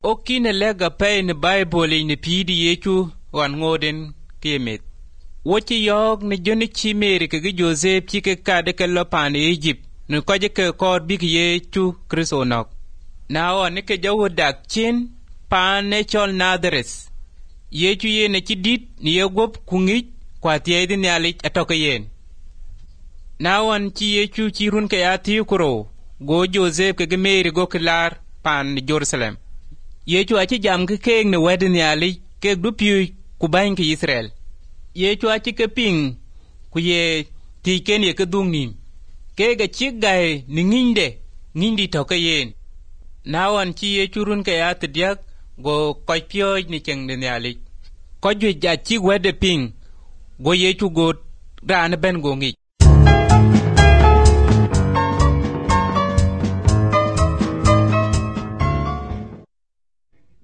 Okine lega pay ni Bible ni pidi yechu wan ngoden kemet. Wochi yog ni joni chimeri ke Joseph chike kade ke lopan Egypt ni koje ke kod big yechu krisonok. Na wan ke jawo dak chin pan ne chol Nazares. Yechu ye ne chidit ni yegop kungich kwa tiedi ni alich atoke yen. Na wan chi yechu chirun ke ati kuro go Joseph ke Mary go kilar pan ni Jerusalem. Yechu achi jam ke keng ne wedin ni alich ke dupiu kubain ke Israel. Yechu achi ke ping kuye tiken ye ke dungnin. Ke ga chigay ni ngindi toke yen. Na wan chi yechu run ke ati diak go koy pioj ni cheng ni alich. Ko ju ja chi wede ping go yechu go rana ben go ngi.